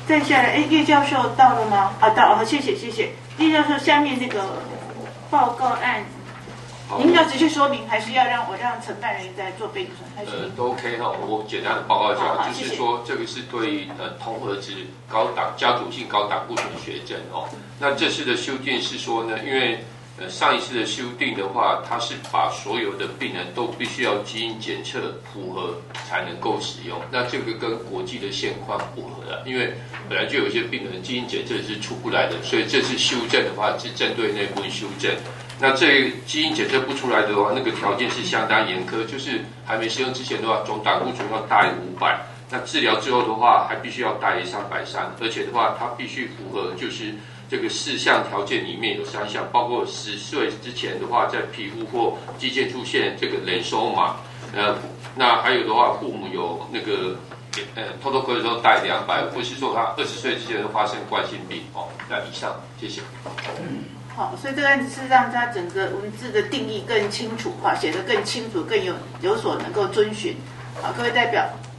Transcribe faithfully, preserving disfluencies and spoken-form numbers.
再下来，哎，叶教授到了吗？啊，到，好，谢谢谢谢。叶教授，下面那个报告案，您要直接说明，还是要让我让承办人在做备注？还是呃，都 OK 哈，我简单的报告一下，就是说这个是对于呃同核质高档家族性高胆固醇血症哦。那这次的修订是说呢，因为呃上一次的修订的话，它是把所有的病人都必须要基因检测符合才能够使用，那这个跟国际的现况不合了，因为本来就有一些病人基因检测是出不来的，所以这次修正的话是针对那部分修正。那这基因检测不出来的话，那个条件是相当严苛，就是还没使用之前的话，总胆固醇要大于五百，那治疗之后的话，还必须要大于三百三，而且的话，它必须符合就是这个四项条件里面有三项，包括十岁之前的话，在皮肤或肌腱出现这个脸收码，呃，那还有的话，父母有那个呃偷偷咳的时候带两百，或是说他二十岁之前发生冠心病哦。那以上，谢谢。 好，所以这个案子是让它整个文字的定义更清楚，哈，写得更清楚，更有有所能够遵循。好，各位代表。